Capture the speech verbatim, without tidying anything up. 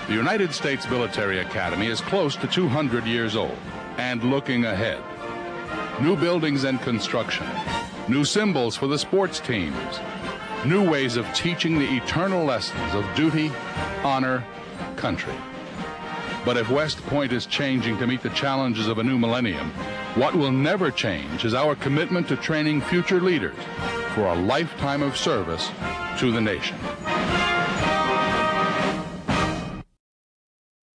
The United States Military Academy is close to two hundred years old and looking ahead. New buildings and construction, new symbols for the sports teams, new ways of teaching the eternal lessons of duty, honor, country. But if West Point is changing to meet the challenges of a new millennium, what will never change is our commitment to training future leaders for a lifetime of service to the nation.